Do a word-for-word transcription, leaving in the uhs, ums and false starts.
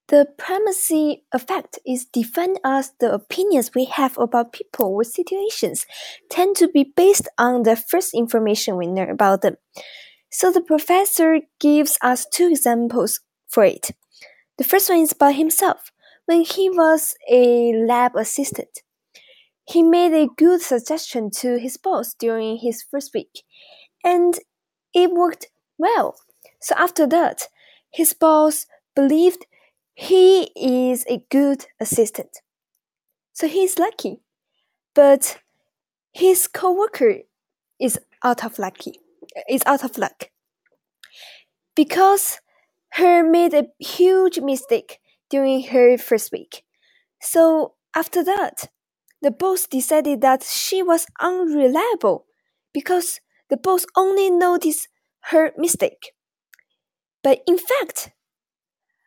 The primacy effect is defined as the opinions we have about people or situations tend to be based on the first information we know about them. So the professor gives us two examples for it. The first one is about himself. When he was a lab assistant, he made a good suggestion to his boss during his first week, and it worked well. So after that, his boss believed he is a good assistant. So he's lucky. But his coworker is out of lucky. Is out of luck. Because her made a huge mistake during her first week. So after that, the boss decided that she was unreliable because the boss only noticed her mistake. But in fact,